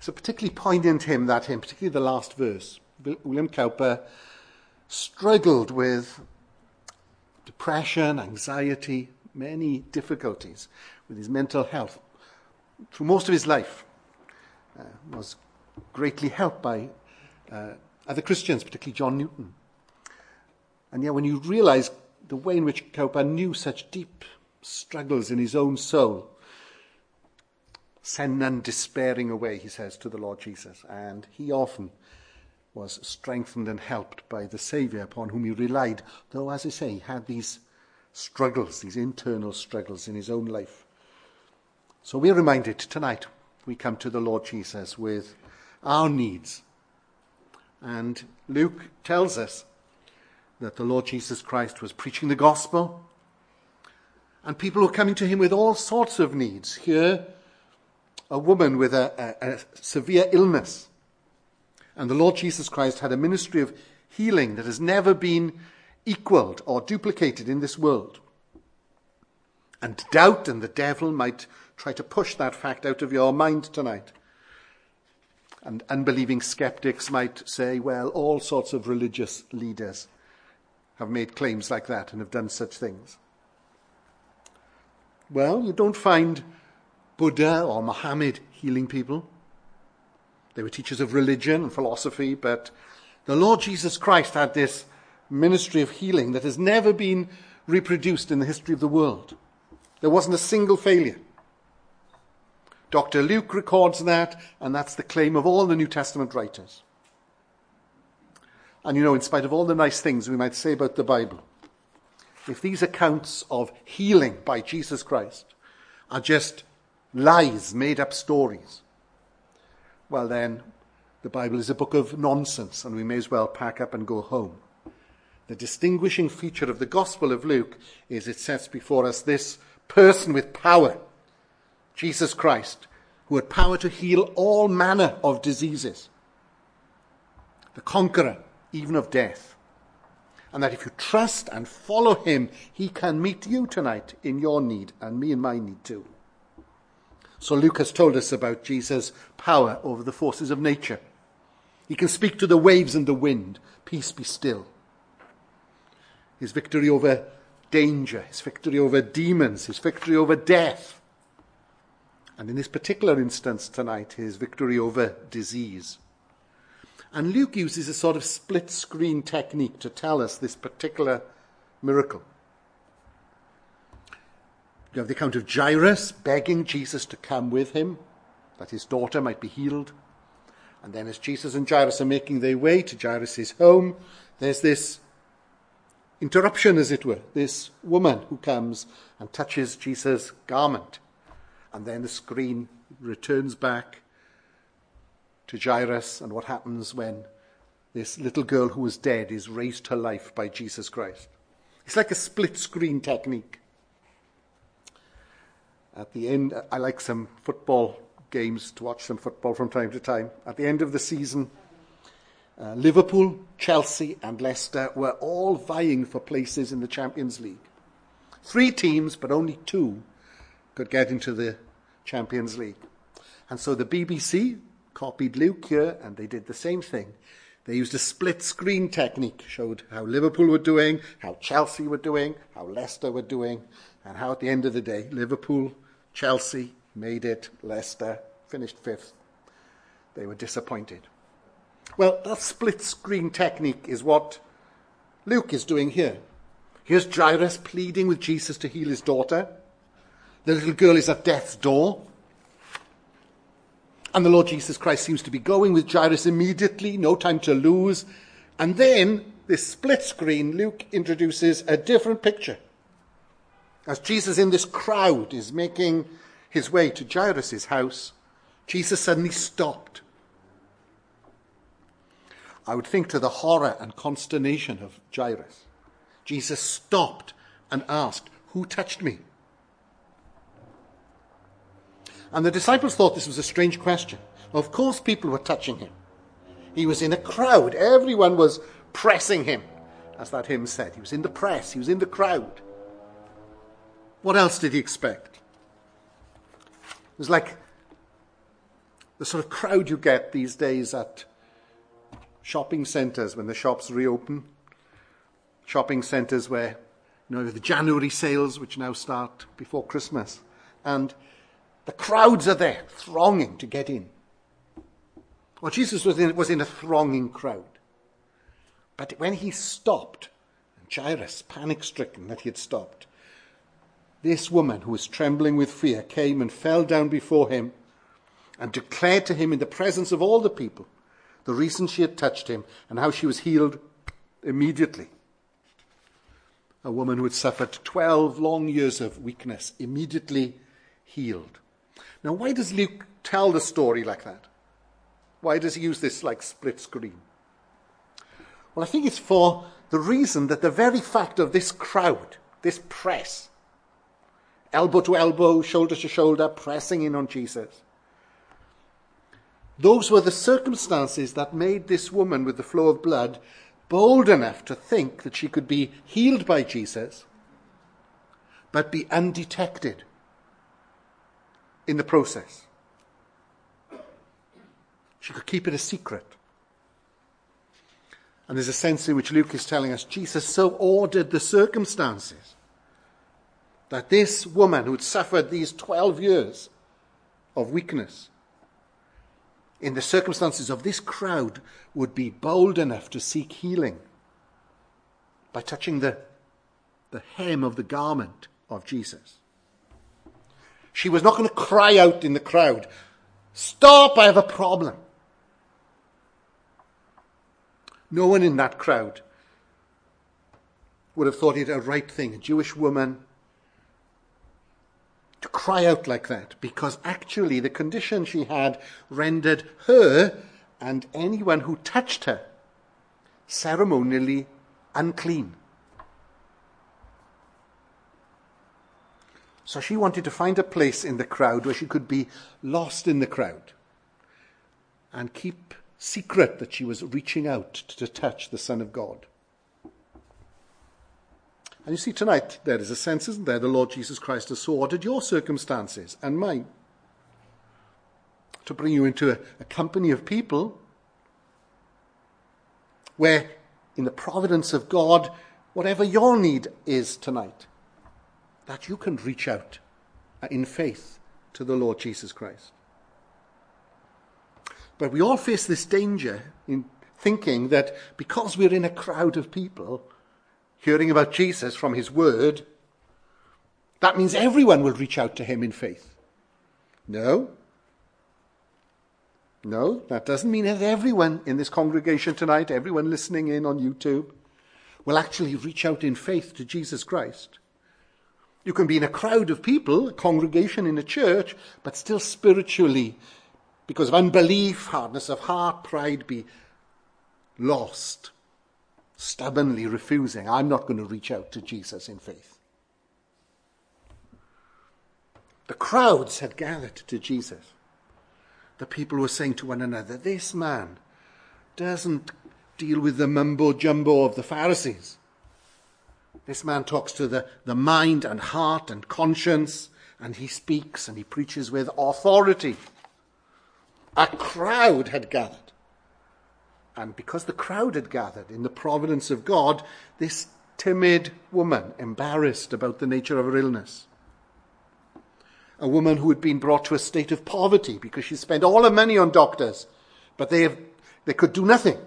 It's a particularly poignant hymn, that hymn, particularly the last verse. William Cowper struggled with depression, anxiety, many difficulties with his mental health through most of his life. Was greatly helped by other Christians, particularly John Newton. And yet when you realize the way in which Cowper knew such deep struggles in his own soul, send none despairing away, he says, to the Lord Jesus. And he often was strengthened and helped by the Saviour upon whom he relied, though, as I say, he had these struggles, these internal struggles in his own life. So we're reminded tonight, we come to the Lord Jesus with our needs. And Luke tells us that the Lord Jesus Christ was preaching the gospel, and people were coming to him with all sorts of needs. Here, a woman with a severe illness. And the Lord Jesus Christ had a ministry of healing that has never been equaled or duplicated in this world. And doubt and the devil might try to push that fact out of your mind tonight. And unbelieving skeptics might say, well, all sorts of religious leaders have made claims like that and have done such things. Well, you don't find Buddha or Muhammad healing people. They were teachers of religion and philosophy, but the Lord Jesus Christ had this ministry of healing that has never been reproduced in the history of the world. There wasn't a single failure. Dr. Luke records that, and that's the claim of all the New Testament writers. And in spite of all the nice things we might say about the Bible, if these accounts of healing by Jesus Christ are just lies, made-up stories, well then, the Bible is a book of nonsense, and we may as well pack up and go home. The distinguishing feature of the Gospel of Luke is it sets before us this person with power, Jesus Christ, who had power to heal all manner of diseases, the conqueror even of death. And that if you trust and follow him, he can meet you tonight in your need, and me in my need too. So Luke has told us about Jesus' power over the forces of nature. He can speak to the waves and the wind, peace be still. His victory over danger, his victory over demons, his victory over death. And in this particular instance tonight, his victory over disease. And Luke uses a sort of split-screen technique to tell us this particular miracle. You have the account of Jairus begging Jesus to come with him, that his daughter might be healed. And then as Jesus and Jairus are making their way to Jairus' home, there's this interruption, as it were, this woman who comes and touches Jesus' garment. And then the screen returns back to Jairus and what happens when this little girl who was dead is raised to life by Jesus Christ. It's like a split-screen technique. At the end, I like some football games, to watch some football from time to time. At the end of the season, Liverpool, Chelsea and Leicester were all vying for places in the Champions League. 3 teams, but only 2 could get into the Champions League. And so the BBC copied Luke here, and they did the same thing. They used a split-screen technique, showed how Liverpool were doing, how Chelsea were doing, how Leicester were doing, and how at the end of the day, Liverpool, Chelsea made it, Leicester finished 5th. They were disappointed. Well, that split-screen technique is what Luke is doing here. Here's Jairus pleading with Jesus to heal his daughter. The little girl is at death's door. And the Lord Jesus Christ seems to be going with Jairus immediately, no time to lose. And then, this split screen, Luke introduces a different picture. As Jesus in this crowd is making his way to Jairus' house, Jesus suddenly stopped. I would think to the horror and consternation of Jairus, Jesus stopped and asked, "Who touched me?" And the disciples thought this was a strange question. Of course people were touching him. He was in a crowd. Everyone was pressing him, as that hymn said. He was in the press. He was in the crowd. What else did he expect? It was like The sort of crowd you get these days at shopping centres when the shops reopen. Shopping centres where, the January sales, which now start before Christmas. And the crowds are there, thronging to get in. Well, Jesus was in a thronging crowd. But when he stopped, Jairus, panic-stricken that he had stopped, this woman who was trembling with fear came and fell down before him and declared to him in the presence of all the people the reason she had touched him and how she was healed immediately. A woman who had suffered 12 long years of weakness, immediately healed. Now, why does Luke tell the story like that? Why does he use this like split screen? Well, I think it's for the reason that the very fact of this crowd, this press, elbow to elbow, shoulder to shoulder, pressing in on Jesus, those were the circumstances that made this woman with the flow of blood bold enough to think that she could be healed by Jesus, but be undetected in the process. She could keep it a secret. And there's a sense in which Luke is telling us Jesus so ordered the circumstances that this woman who had suffered these 12 years of weakness, in the circumstances of this crowd, would be bold enough to seek healing by touching the hem of the garment of Jesus. She was not going to cry out in the crowd, "Stop, I have a problem." No one in that crowd would have thought it a right thing, a Jewish woman, to cry out like that, because actually the condition she had rendered her and anyone who touched her ceremonially unclean. So she wanted to find a place in the crowd where she could be lost in the crowd and keep secret that she was reaching out to touch the Son of God. And you see, tonight there is a sense, isn't there? The Lord Jesus Christ has so ordered your circumstances and mine to bring you into a company of people where, in the providence of God, whatever your need is tonight, that you can reach out in faith to the Lord Jesus Christ. But we all face this danger in thinking that because we're in a crowd of people hearing about Jesus from his word, that means everyone will reach out to him in faith. No, that doesn't mean that everyone in this congregation tonight, everyone listening in on YouTube, will actually reach out in faith to Jesus Christ. You can be in a crowd of people, a congregation in a church, but still spiritually, because of unbelief, hardness of heart, pride, be lost, stubbornly refusing. I'm not going to reach out to Jesus in faith. The crowds had gathered to Jesus. The people were saying to one another, this man doesn't deal with the mumbo-jumbo of the Pharisees. This man talks to the mind and heart and conscience, and he speaks and he preaches with authority. A crowd had gathered. And because the crowd had gathered in the providence of God, this timid woman, embarrassed about the nature of her illness, a woman who had been brought to a state of poverty because she spent all her money on doctors, but they could do nothing.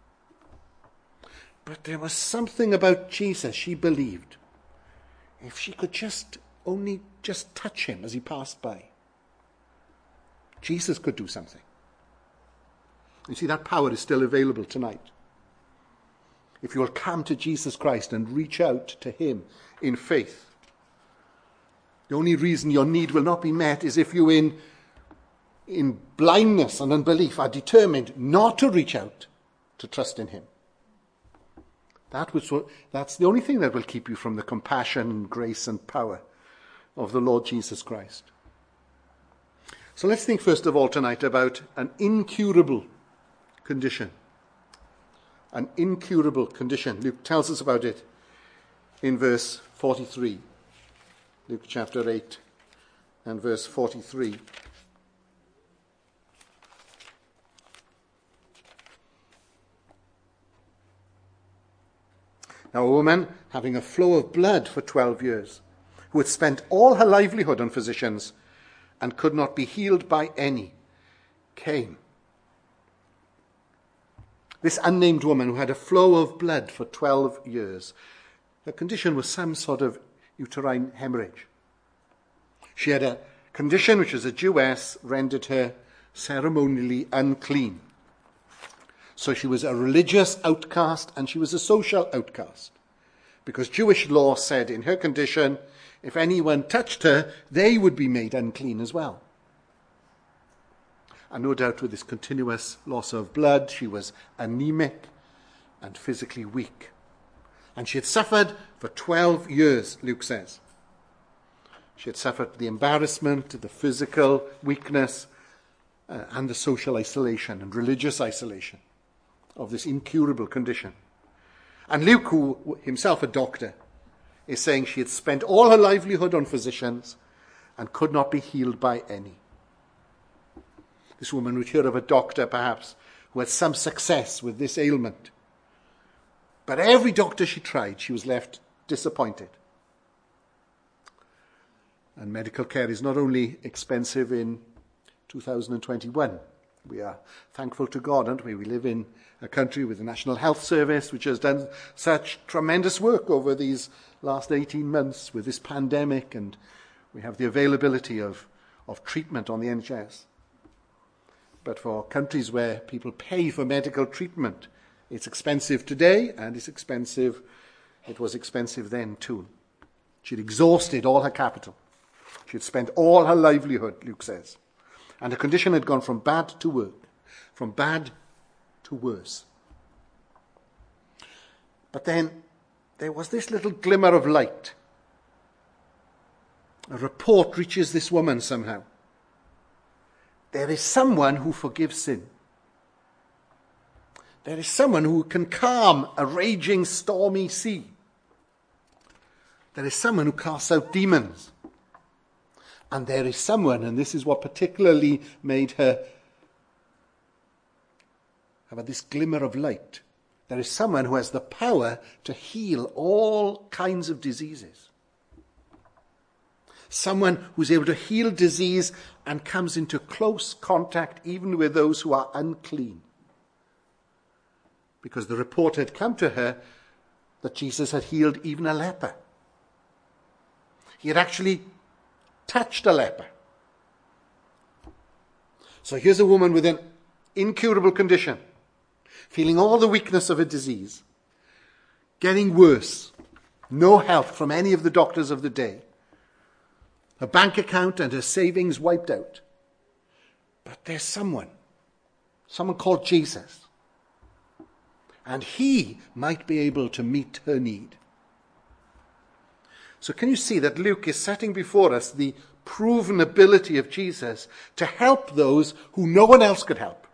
But there was something about Jesus she believed. If she could just touch him as he passed by, Jesus could do something. You see, that power is still available tonight. If you will come to Jesus Christ and reach out to him in faith. The only reason your need will not be met is if you in blindness and unbelief are determined not to reach out to trust in him. That's the only thing that will keep you from the compassion and grace and power of the Lord Jesus Christ. So let's think first of all tonight about an incurable condition. An incurable condition. Luke tells us about it in verse 43. Luke chapter 8 and verse 43. Now, a woman having a flow of blood for 12 years, who had spent all her livelihood on physicians and could not be healed by any, came. This unnamed woman who had a flow of blood for 12 years, her condition was some sort of uterine hemorrhage. She had a condition which, as a Jewess, rendered her ceremonially unclean. So she was a religious outcast and she was a social outcast, because Jewish law said in her condition, if anyone touched her, they would be made unclean as well. And no doubt with this continuous loss of blood, she was anemic and physically weak. And she had suffered for 12 years, Luke says. She had suffered the embarrassment, the physical weakness, and the social isolation and religious isolation of this incurable condition. And Luke, who himself a doctor, is saying she had spent all her livelihood on physicians and could not be healed by any. This woman would hear of a doctor, perhaps, who had some success with this ailment. But every doctor she tried, she was left disappointed. And medical care is not only expensive in 2021. We are thankful to God, aren't we? We live in a country with a National Health Service which has done such tremendous work over these last 18 months with this pandemic, and we have the availability of treatment on the NHS. But for countries where people pay for medical treatment, it's expensive today, and it was expensive then too. She'd exhausted all her capital. She'd spent all her livelihood, Luke says. And her condition had gone from bad to worse, from bad to worse. But then there was this little glimmer of light. A report reaches this woman somehow. There is someone who forgives sin. There is someone who can calm a raging, stormy sea. There is someone who casts out demons. And there is someone, and this is what particularly made her have this glimmer of light. There is someone who has the power to heal all kinds of diseases. Someone who's able to heal disease and comes into close contact even with those who are unclean. Because the report had come to her that Jesus had healed even a leper. He had actually touched a leper. So here's a woman with an incurable condition, feeling all the weakness of a disease, getting worse, no help from any of the doctors of the day, her bank account and her savings wiped out. But there's someone called Jesus, and he might be able to meet her need. So can you see that Luke is setting before us the proven ability of Jesus to help those who no one else could help?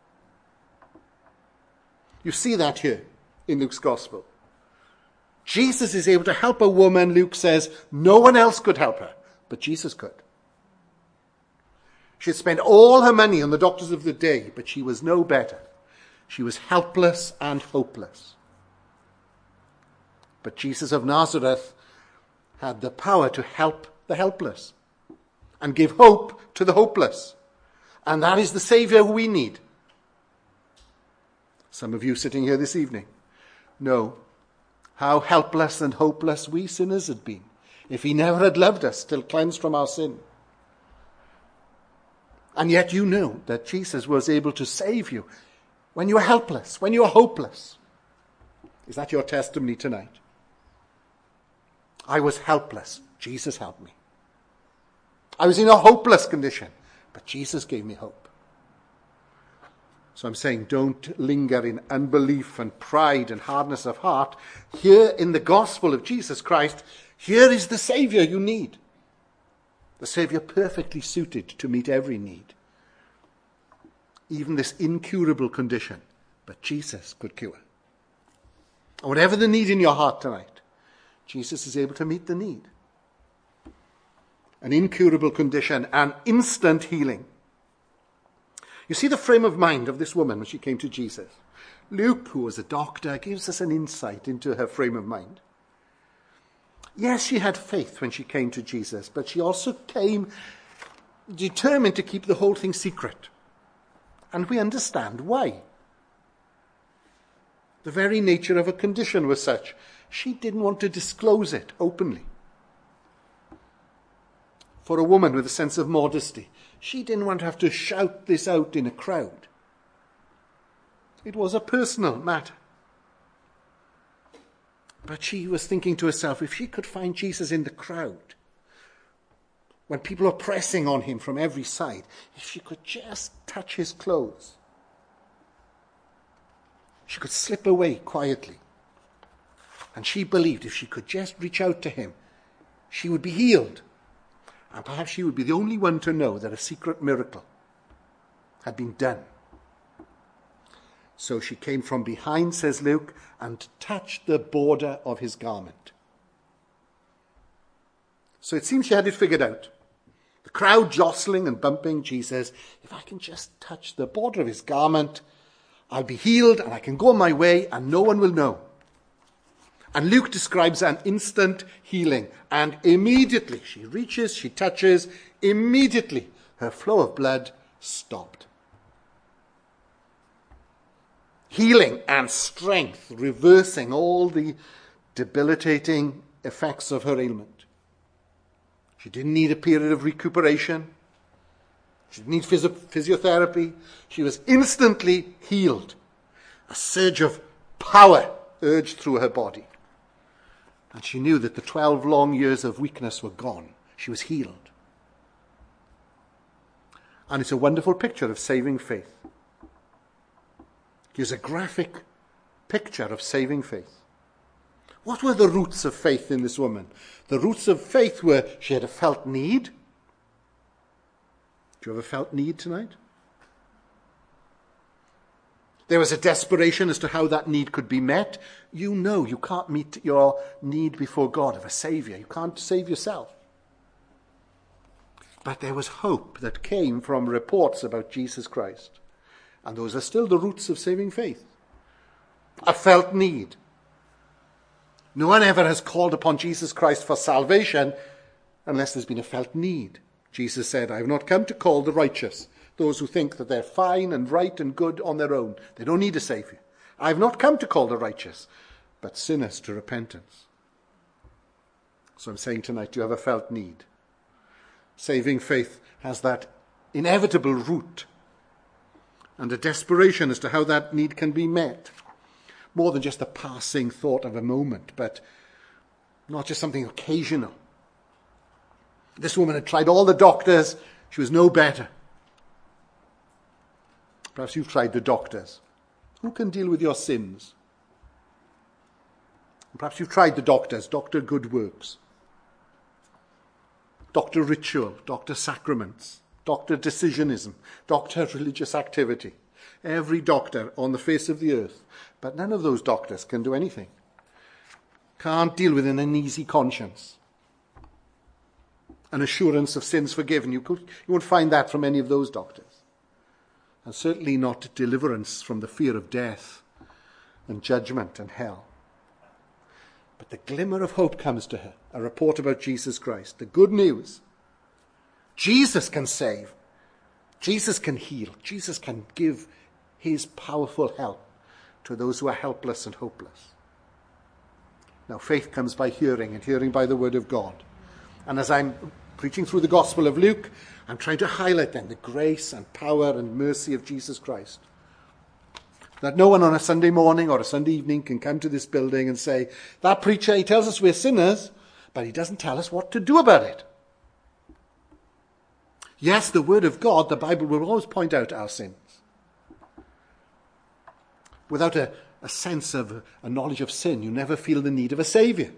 You see that here in Luke's gospel. Jesus is able to help a woman, Luke says, no one else could help her, but Jesus could. She had spent all her money on the doctors of the day, but she was no better. She was helpless and hopeless. But Jesus of Nazareth had the power to help the helpless and give hope to the hopeless. And that is the Saviour we need. Some of you sitting here this evening know how helpless and hopeless we sinners had been if he never had loved us till cleansed from our sin. And yet you know that Jesus was able to save you when you were helpless, when you were hopeless. Is that your testimony tonight? I was helpless. Jesus helped me. I was in a hopeless condition, but Jesus gave me hope. So I'm saying don't linger in unbelief and pride and hardness of heart. Here in the gospel of Jesus Christ, here is the Saviour you need. The Saviour perfectly suited to meet every need. Even this incurable condition, but Jesus could cure. And whatever the need in your heart tonight, Jesus is able to meet the need. An incurable condition, an instant healing. You see the frame of mind of this woman when she came to Jesus. Luke, who was a doctor, gives us an insight into her frame of mind. Yes, she had faith when she came to Jesus, but she also came determined to keep the whole thing secret. And we understand why. The very nature of her condition was such. She didn't want to disclose it openly. For a woman with a sense of modesty, she didn't want to have to shout this out in a crowd. It was a personal matter. But she was thinking to herself, if she could find Jesus in the crowd, when people are pressing on him from every side, if she could just touch his clothes, she could slip away quietly. And she believed if she could just reach out to him, she would be healed. And perhaps she would be the only one to know that a secret miracle had been done. So she came from behind, says Luke, and touched the border of his garment. So it seems she had it figured out. The crowd jostling and bumping Jesus. If I can just touch the border of his garment, I'll be healed and I can go my way and no one will know. And Luke describes an instant healing. And immediately she reaches, she touches, immediately her flow of blood stopped. Healing and strength, reversing all the debilitating effects of her ailment. She didn't need a period of recuperation. She didn't need physiotherapy. She was instantly healed. A surge of power urged through her body. And she knew that the 12 long years of weakness were gone. She was healed. And it's a wonderful picture of saving faith. Here's a graphic picture of saving faith. What were the roots of faith in this woman? The roots of faith were she had a felt need. Do you ever felt need tonight? There was a desperation as to how that need could be met. You know you can't meet your need before God of a Saviour. You can't save yourself. But there was hope that came from reports about Jesus Christ. And those are still the roots of saving faith. A felt need. No one ever has called upon Jesus Christ for salvation unless there's been a felt need. Jesus said, I have not come to call the righteous, those who think that they're fine and right and good on their own. They don't need a Saviour. I have not come to call the righteous, but sinners to repentance. So I'm saying tonight, do you have a felt need? Saving faith has that inevitable root and a desperation as to how that need can be met. More than just a passing thought of a moment, but not just something occasional. This woman had tried all the doctors. She was no better. Perhaps you've tried the doctors. Who can deal with your sins? Perhaps you've tried the doctors, Dr. Good Works, Dr. Ritual, Dr. Sacraments, Dr. Decisionism, Dr. Religious Activity. Every doctor on the face of the earth. But none of those doctors can do anything. Can't deal with an uneasy conscience. An assurance of sins forgiven. You won't find that from any of those doctors. And certainly not deliverance from the fear of death and judgment and hell. But the glimmer of hope comes to her. A report about Jesus Christ. The good news. Jesus can save. Jesus can heal. Jesus can give his powerful help to those who are helpless and hopeless. Now, faith comes by hearing, and hearing by the word of God. And as I'm preaching through the Gospel of Luke, I'm trying to highlight then the grace and power and mercy of Jesus Christ. That no one on a Sunday morning or a Sunday evening can come to this building and say, that preacher, he tells us we're sinners, but he doesn't tell us what to do about it. Yes, the word of God, the Bible, will always point out our sins. Without a sense of a knowledge of sin, you never feel the need of a Saviour.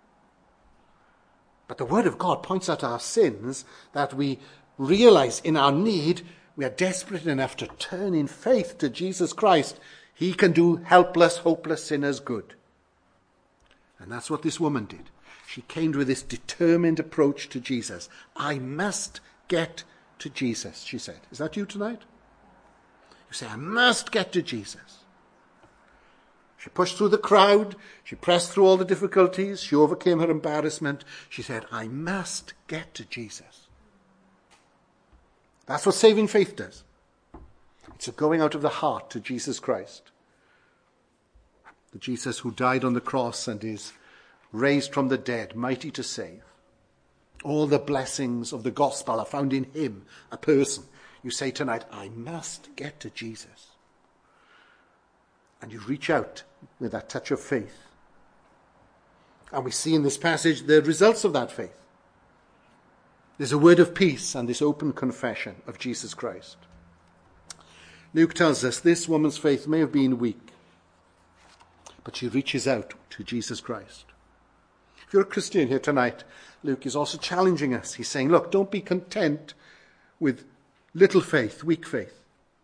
But the word of God points out our sins, that we realize in our need, we are desperate enough to turn in faith to Jesus Christ. He can do helpless, hopeless sinners good. And that's what this woman did. She came with this determined approach to Jesus. I must get to Jesus, she said. Is that you tonight? You say, I must get to Jesus. She pushed through the crowd. She pressed through all the difficulties. She overcame her embarrassment. She said, I must get to Jesus. That's what saving faith does. It's a going out of the heart to Jesus Christ. The Jesus who died on the cross and is raised from the dead, mighty to save. All the blessings of the gospel are found in him, a person. You say tonight, I must get to Jesus. And you reach out with that touch of faith. And we see in this passage the results of that faith. There's a word of peace and this open confession of Jesus Christ. Luke tells us this woman's faith may have been weak, but she reaches out to Jesus Christ. If you're a Christian here tonight, Luke is also challenging us. He's saying, look, don't be content with little faith, weak faith.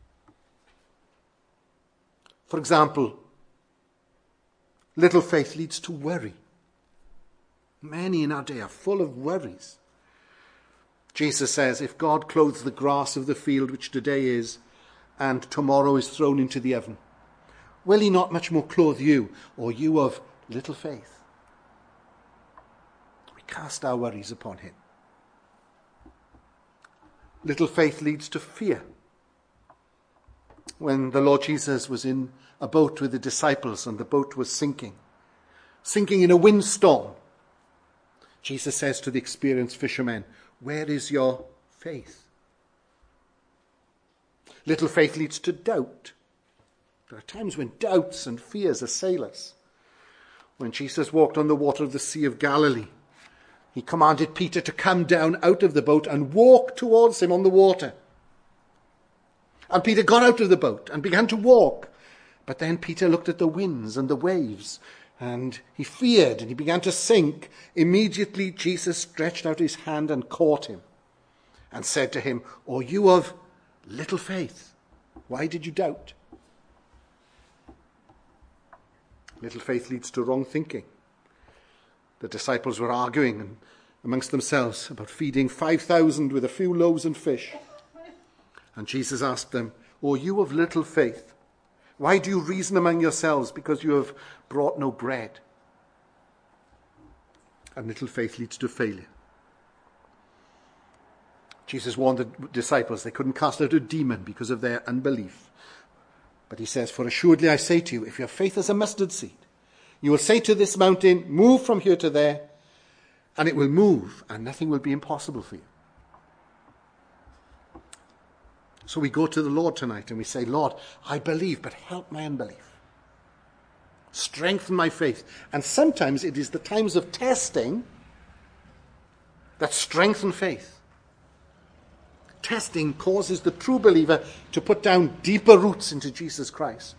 For example, little faith leads to worry. Many in our day are full of worries. Jesus says, if God clothes the grass of the field, which today is, and tomorrow is thrown into the oven, will he not much more clothe you, or you of little faith? We cast our worries upon him. Little faith leads to fear. When the Lord Jesus was in a boat with the disciples and the boat was sinking in a windstorm, Jesus says to the experienced fishermen, where is your faith? Little faith leads to doubt. There are times when doubts and fears assail us. When Jesus walked on the water of the Sea of Galilee, he commanded Peter to come down out of the boat and walk towards him on the water. And Peter got out of the boat and began to walk. But then Peter looked at the winds and the waves, and he feared and he began to sink. Immediately Jesus stretched out his hand and caught him and said to him, "O you of little faith, why did you doubt?" Little faith leads to wrong thinking. The disciples were arguing amongst themselves about feeding 5,000 with a few loaves and fish. And Jesus asked them, "O you of little faith, why do you reason among yourselves because you have brought no bread?" And little faith leads to failure. Jesus warned the disciples they couldn't cast out a demon because of their unbelief. But he says, "For assuredly I say to you, if your faith is a mustard seed, you will say to this mountain, 'Move from here to there,' and it will move, and nothing will be impossible for you." So we go to the Lord tonight and we say, "Lord, I believe, but help my unbelief. Strengthen my faith." And sometimes it is the times of testing that strengthen faith. Testing causes the true believer to put down deeper roots into Jesus Christ.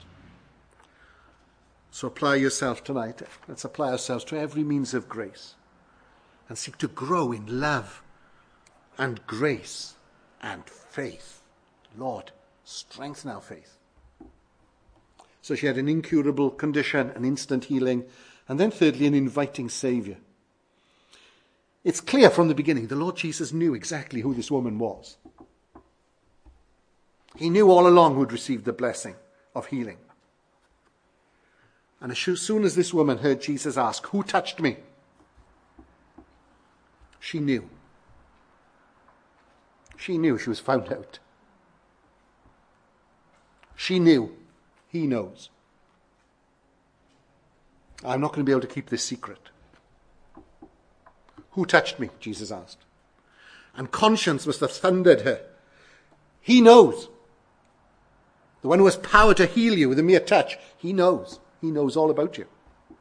So apply yourself tonight. Let's apply ourselves to every means of grace and seek to grow in love and grace and faith. Lord, strengthen our faith. So she had an incurable condition, an instant healing, and then thirdly, an inviting Saviour. It's clear from the beginning, the Lord Jesus knew exactly who this woman was. He knew all along who had received the blessing of healing. And as soon as this woman heard Jesus ask, "Who touched me?" she knew. She knew she was found out. She knew. He knows. I'm not going to be able to keep this secret. "Who touched me?" Jesus asked. And conscience must have thundered her. He knows. The one who has power to heal you with a mere touch, he knows. He knows all about you.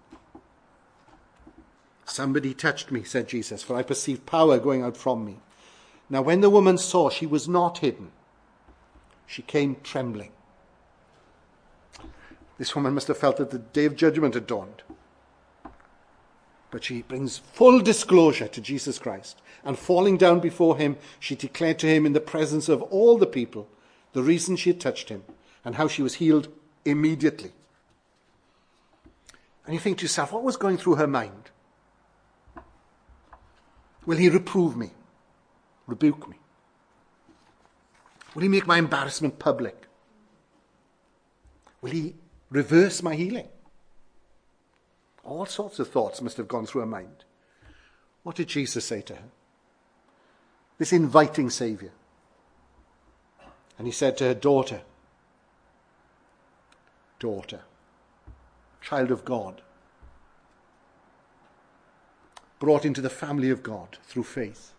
"Somebody touched me," said Jesus, "for I perceived power going out from me." Now when the woman saw she was not hidden, she came trembling. This woman must have felt that the day of judgment had dawned. But she brings full disclosure to Jesus Christ. And falling down before him, she declared to him in the presence of all the people the reason she had touched him and how she was healed immediately. And you think to yourself, what was going through her mind? Will he reprove me? Rebuke me? Will he make my embarrassment public? Will he reverse my healing? All sorts of thoughts must have gone through her mind. What did Jesus say to her? This inviting Saviour. And he said to her, daughter, child of God, brought into the family of God through faith.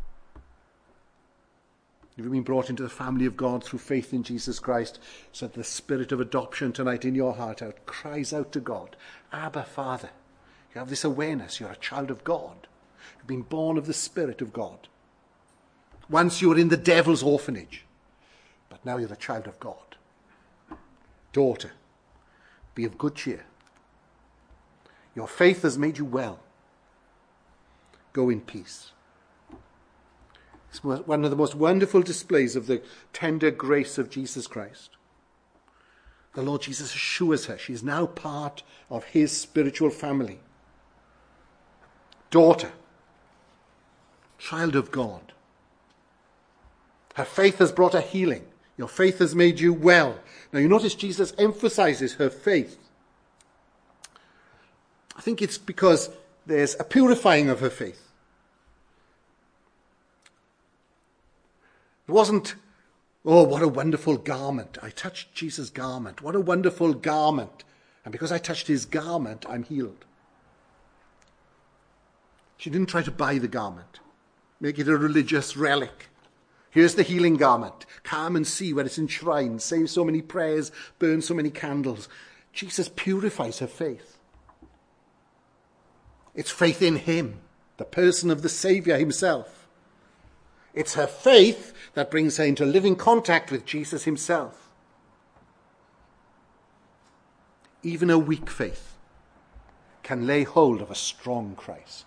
Have you been brought into the family of God through faith in Jesus Christ, so that the spirit of adoption tonight in your heart out cries out to God, Abba, Father. You have this awareness, you're a child of God. You've been born of the Spirit of God. Once you were in the devil's orphanage, but now you're a child of God. Daughter, be of good cheer. Your faith has made you well. Go in peace. It's one of the most wonderful displays of the tender grace of Jesus Christ. The Lord Jesus assures her she is now part of his spiritual family. Daughter, child of God. Her faith has brought her healing. Your faith has made you well. Now you notice Jesus emphasizes her faith. I think it's because there's a purifying of her faith. It wasn't, oh, what a wonderful garment. I touched Jesus' garment. What a wonderful garment. And because I touched his garment, I'm healed. She didn't try to buy the garment, make it a religious relic. Here's the healing garment. Come and see where it's enshrined. Say so many prayers, burn so many candles. Jesus purifies her faith. It's faith in him, the person of the Saviour himself. It's her faith that brings her into living contact with Jesus himself. Even a weak faith can lay hold of a strong Christ.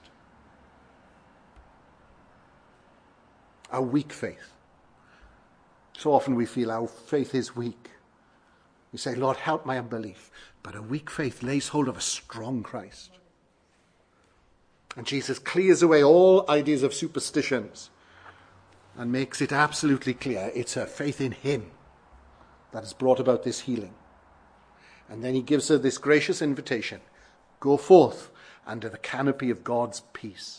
A weak faith. So often we feel our faith is weak. We say, Lord, help my unbelief. But a weak faith lays hold of a strong Christ. And Jesus clears away all ideas of superstitions and makes it absolutely clear it's her faith in him that has brought about this healing. And then he gives her this gracious invitation. Go forth under the canopy of God's peace.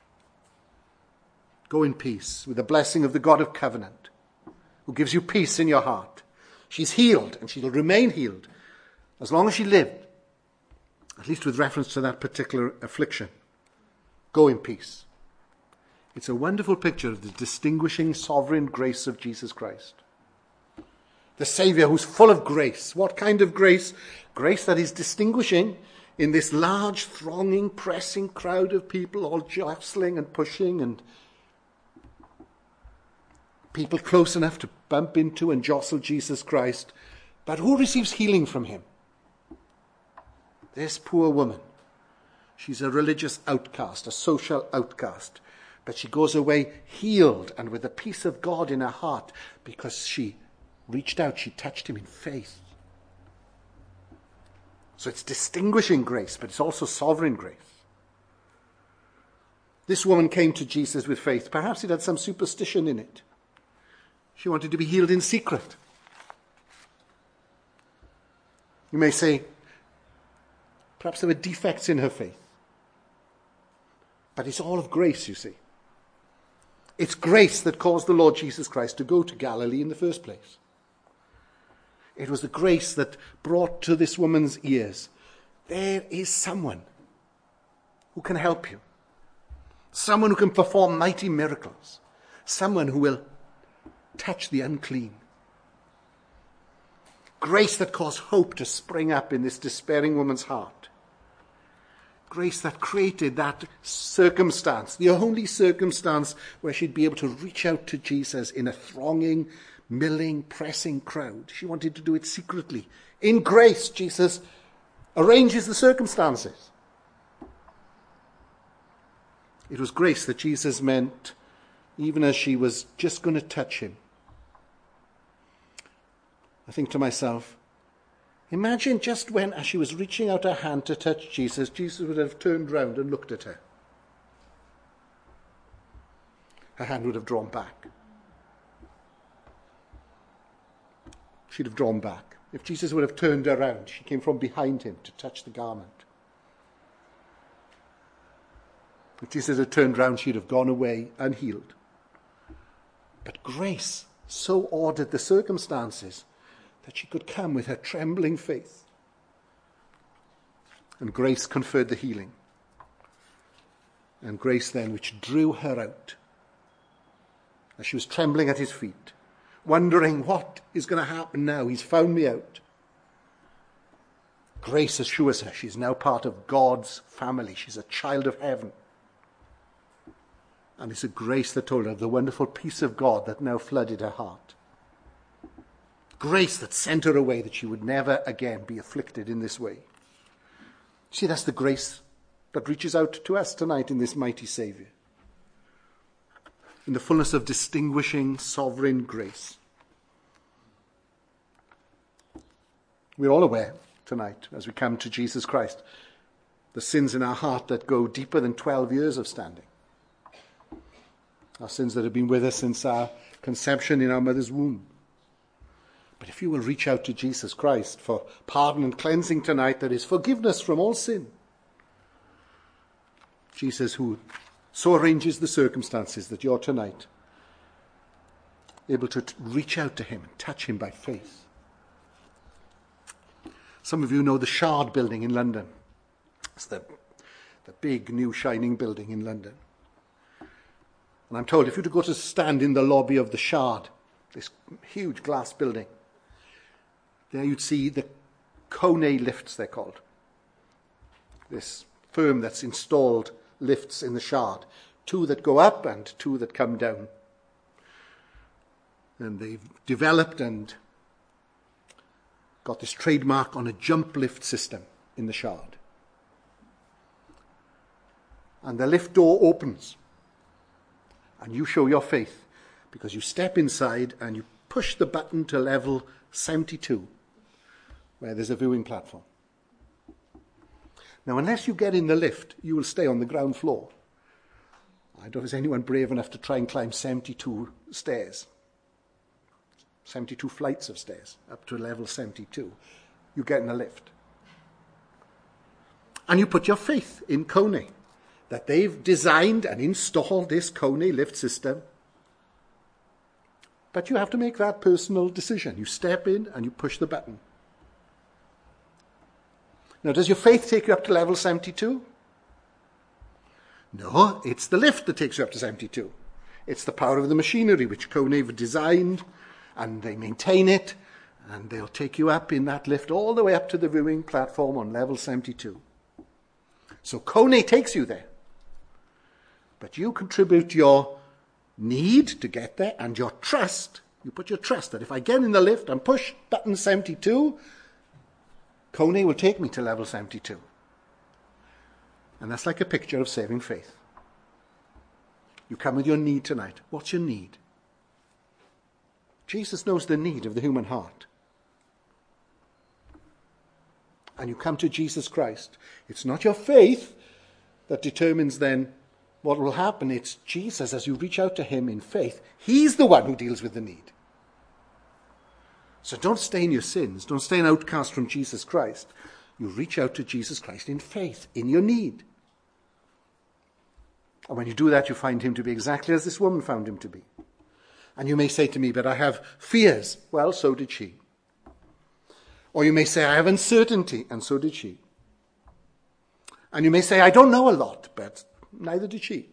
Go in peace with the blessing of the God of covenant, who gives you peace in your heart. She's healed, and she'll remain healed as long as she lived, at least with reference to that particular affliction. Go in peace. It's a wonderful picture of the distinguishing sovereign grace of Jesus Christ. The Saviour who's full of grace. What kind of grace? Grace that is distinguishing in this large, thronging, pressing crowd of people, all jostling and pushing, and people close enough to bump into and jostle Jesus Christ. But who receives healing from him? This poor woman. She's a religious outcast, a social outcast. But she goes away healed and with the peace of God in her heart because she reached out, she touched him in faith. So it's distinguishing grace, but it's also sovereign grace. This woman came to Jesus with faith. Perhaps it had some superstition in it. She wanted to be healed in secret. You may say, perhaps there were defects in her faith. But it's all of grace, you see. It's grace that caused the Lord Jesus Christ to go to Galilee in the first place. It was the grace that brought to this woman's ears, there is someone who can help you. Someone who can perform mighty miracles. Someone who will touch the unclean. Grace that caused hope to spring up in this despairing woman's heart. Grace that created that circumstance, the only circumstance where she'd be able to reach out to Jesus in a thronging, milling, pressing crowd. She wanted to do it secretly. In grace, Jesus arranges the circumstances. It was grace that Jesus meant, even as she was just going to touch him. I think to myself, imagine just when, as she was reaching out her hand to touch Jesus, Jesus would have turned round and looked at her. Her hand would have drawn back. She'd have drawn back. If Jesus would have turned around, she came from behind him to touch the garment. If Jesus had turned round, she'd have gone away unhealed. But grace so ordered the circumstances that she could come with her trembling faith. And grace conferred the healing. And grace then which drew her out. As she was trembling at his feet, wondering what is going to happen now. He's found me out. Grace assures her she's now part of God's family. She's a child of heaven. And it's a grace that told her of the wonderful peace of God that now flooded her heart. Grace that sent her away, that she would never again be afflicted in this way. See, that's the grace that reaches out to us tonight in this mighty Saviour. In the fullness of distinguishing sovereign grace. We're all aware tonight, as we come to Jesus Christ, the sins in our heart that go deeper than 12 years of standing. Our sins that have been with us since our conception in our mother's womb. But if you will reach out to Jesus Christ for pardon and cleansing tonight, there is forgiveness from all sin. Jesus, who so arranges the circumstances that you're tonight able to reach out to him and touch him by faith. Some of you know the Shard building in London. It's the big, new, shining building in London. And I'm told if you were to go to stand in the lobby of the Shard, this huge glass building, there you'd see the Kone lifts, they're called. This firm that's installed lifts in the Shard. 2 that go up and 2 that come down. And they've developed and got this trademark on a jump lift system in the Shard. And the lift door opens. And you show your faith because you step inside and you push the button to level 72, where there's a viewing platform. Now, unless you get in the lift, you will stay on the ground floor. I don't know if there's anyone brave enough to try and climb 72 stairs. 72 flights of stairs up to level 72. You get in the lift. And you put your faith in Kone, that they've designed and installed this Kone lift system. But you have to make that personal decision. You step in and you push the button. Now, does your faith take you up to level 72? No, it's the lift that takes you up to 72. It's the power of the machinery which Kone have designed, and they maintain it, and they'll take you up in that lift all the way up to the viewing platform on level 72. So Kone takes you there. But you contribute your need to get there and your trust. You put your trust that if I get in the lift and push button 72, Kone will take me to level 72. And that's like a picture of saving faith. You come with your need tonight. What's your need? Jesus knows the need of the human heart. And you come to Jesus Christ. It's not your faith that determines then what will happen. It's Jesus, as you reach out to him in faith. He's the one who deals with the need. So don't stay in your sins. Don't stay an outcast from Jesus Christ. You reach out to Jesus Christ in faith, in your need. And when you do that, you find him to be exactly as this woman found him to be. And you may say to me, but I have fears. Well, so did she. Or you may say, I have uncertainty, and so did she. And you may say, I don't know a lot, but neither did she.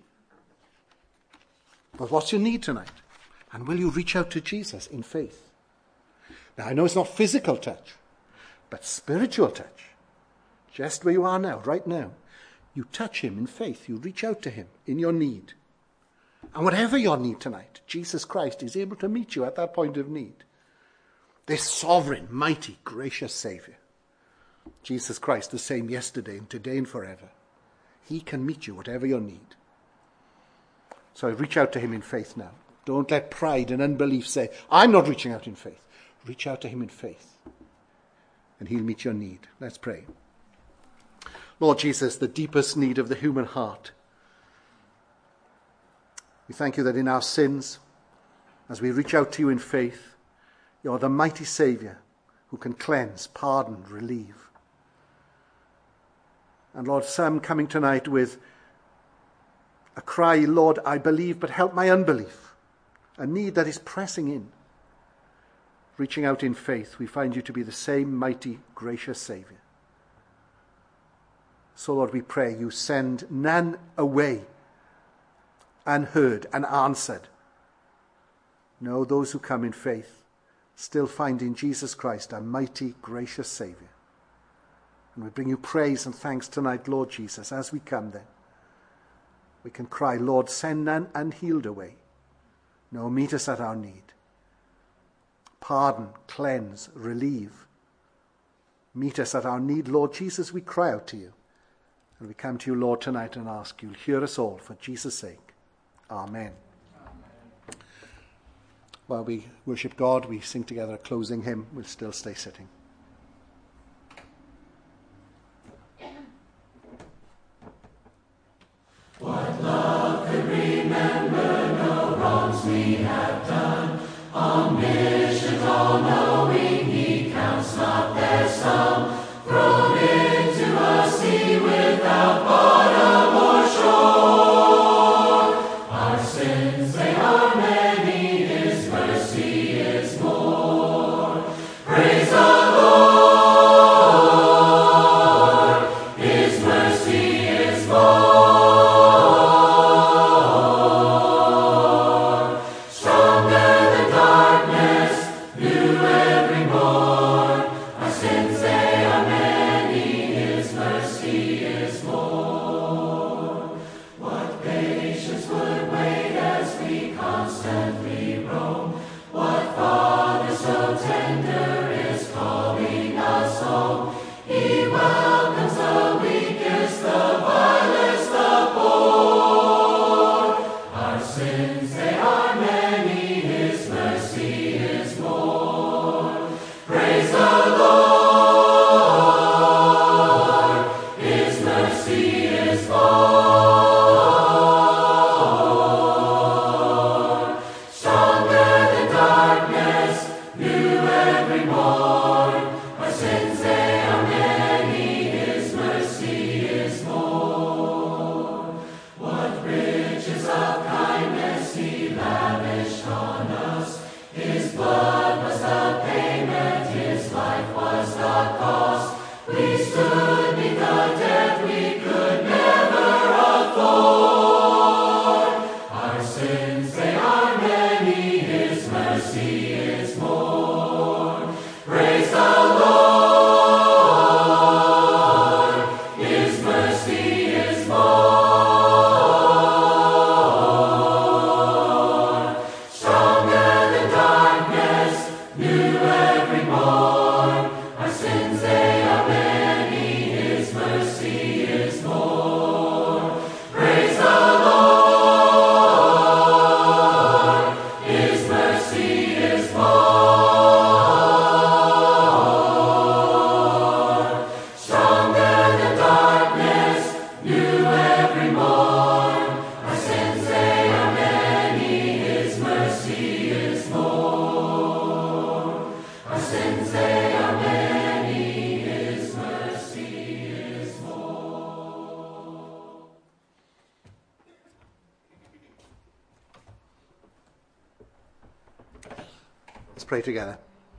But what's your need tonight? And will you reach out to Jesus in faith? Now, I know it's not physical touch, but spiritual touch. Just where you are now, right now. You touch him in faith. You reach out to him in your need. And whatever your need tonight, Jesus Christ is able to meet you at that point of need. This sovereign, mighty, gracious Saviour. Jesus Christ, the same yesterday and today and forever. He can meet you whatever your need. So reach out to him in faith now. Don't let pride and unbelief say, I'm not reaching out in faith. Reach out to him in faith. And he'll meet your need. Let's pray. Lord Jesus, the deepest need of the human heart. We thank you that in our sins, as we reach out to you in faith, you're the mighty Saviour who can cleanse, pardon, relieve. And Lord, some coming tonight with A cry, Lord, I believe, but help my unbelief. A need that is pressing in. Reaching out in faith, we find you to be the same mighty, gracious Saviour. So, Lord, we pray you send none away unheard, unanswered. No, those who come in faith still find in Jesus Christ a mighty, gracious Saviour. And we bring you praise and thanks tonight, Lord Jesus, as we come then. We can cry, Lord, send none unhealed away. No, meet us at our need. Pardon, cleanse, relieve. Meet us at our need, Lord Jesus, we cry out to you. And we come to you, Lord, tonight and ask you'll hear us all for Jesus' sake. Amen. While we worship God, we sing together a closing hymn. We'll still stay sitting. What love could remember no wrongs we have done, omniscient, all-knowing, he counts not their sum, thrown into a sea without bottom or shore. Our sins, they are many, his mercy is more. Praise the Lord, his mercy is more. Let's pray together.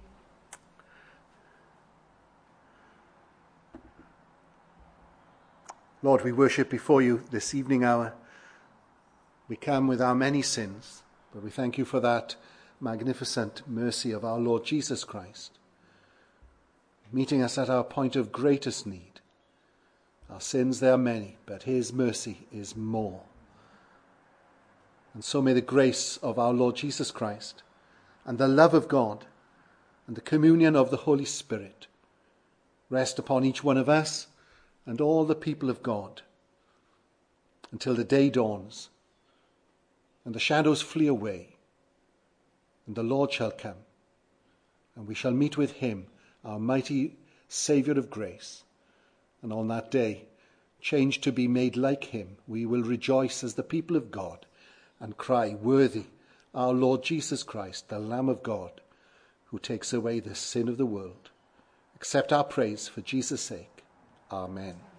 Lord, we worship before you this evening hour. We come with our many sins, but we thank you for that magnificent mercy of our Lord Jesus Christ, meeting us at our point of greatest need. Our sins, they are many, but his mercy is more. And so may the grace of our Lord Jesus Christ and the love of God and the communion of the Holy Spirit rest upon each one of us and all the people of God until the day dawns and the shadows flee away and the Lord shall come and we shall meet with him, our mighty Saviour of grace. And on that day, changed to be made like him, we will rejoice as the people of God and cry, "Worthy, our Lord Jesus Christ, the Lamb of God, who takes away the sin of the world." Accept our praise for Jesus' sake. Amen.